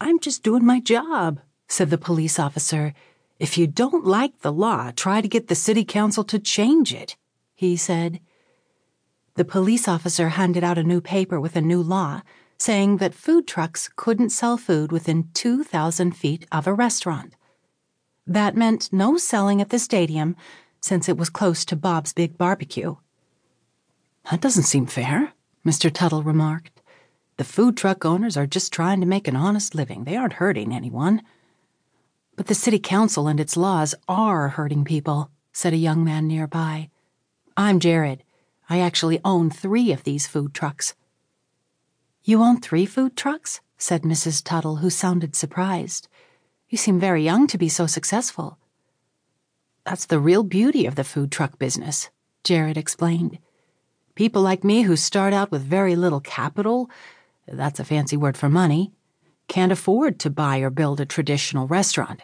I'm just doing my job, said the police officer. If you don't like the law, try to get the city council to change it, he said. The police officer handed out a new paper with a new law, saying that food trucks couldn't sell food within 2,000 feet of a restaurant. That meant no selling at the stadium, since it was close to Bob's Big Barbecue. That doesn't seem fair, Mr. Tuttle remarked. The food truck owners are just trying to make an honest living. They aren't hurting anyone. But the city council and its laws are hurting people, said a young man nearby. I'm Jared. I actually own 3 of these food trucks. You own 3 food trucks? Said Mrs. Tuttle, who sounded surprised. You seem very young to be so successful. That's the real beauty of the food truck business, Jared explained. People like me who start out with very little capital, that's a fancy word for money, can't afford to buy or build a traditional restaurant.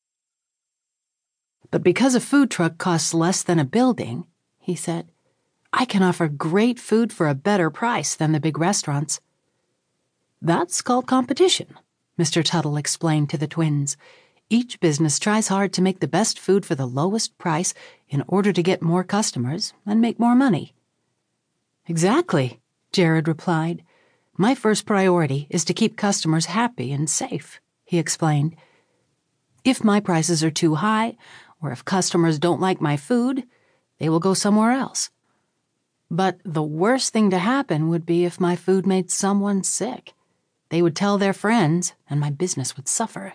But because a food truck costs less than a building, he said, I can offer great food for a better price than the big restaurants. That's called competition, Mr. Tuttle explained to the twins. Each business tries hard to make the best food for the lowest price in order to get more customers and make more money. Exactly, Jared replied. My first priority is to keep customers happy and safe, he explained. If my prices are too high, or if customers don't like my food, they will go somewhere else. But the worst thing to happen would be if my food made someone sick. They would tell their friends, and my business would suffer.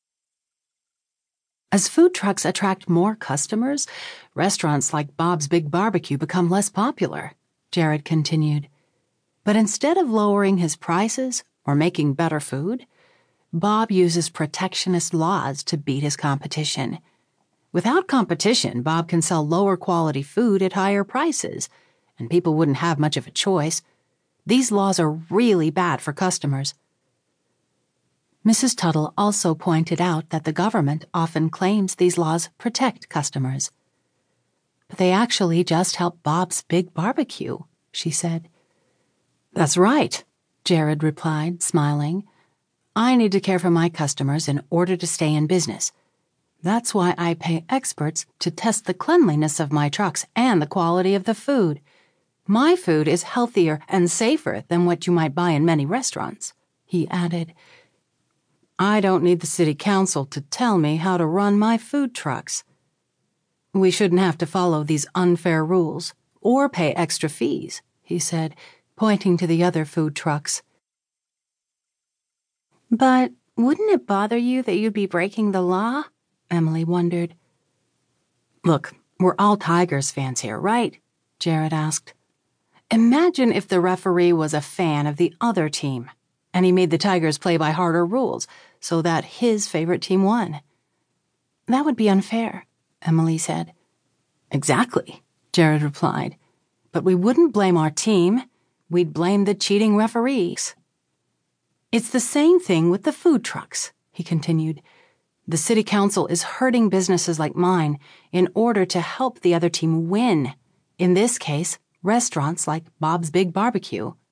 As food trucks attract more customers, restaurants like Bob's Big Barbecue become less popular, Jared continued. But instead of lowering his prices or making better food, Bob uses protectionist laws to beat his competition. Without competition, Bob can sell lower quality food at higher prices, and people wouldn't have much of a choice. These laws are really bad for customers. Mrs. Tuttle also pointed out that the government often claims these laws protect customers. But they actually just help Bob's Big Barbecue, she said. That's right, Jared replied, smiling. I need to care for my customers in order to stay in business. That's why I pay experts to test the cleanliness of my trucks and the quality of the food. My food is healthier and safer than what you might buy in many restaurants, he added. I don't need the city council to tell me how to run my food trucks. We shouldn't have to follow these unfair rules or pay extra fees, he said, pointing to the other food trucks. But wouldn't it bother you that you'd be breaking the law? Emily wondered. Look, we're all Tigers fans here, right? Jared asked. Imagine if the referee was a fan of the other team, and he made the Tigers play by harder rules so that his favorite team won. That would be unfair, Emily said. Exactly, Jared replied. But we wouldn't blame our team. We'd blame the cheating referees. It's the same thing with the food trucks, he continued. The city council is hurting businesses like mine in order to help the other team win. In this case, restaurants like Bob's Big Barbecue.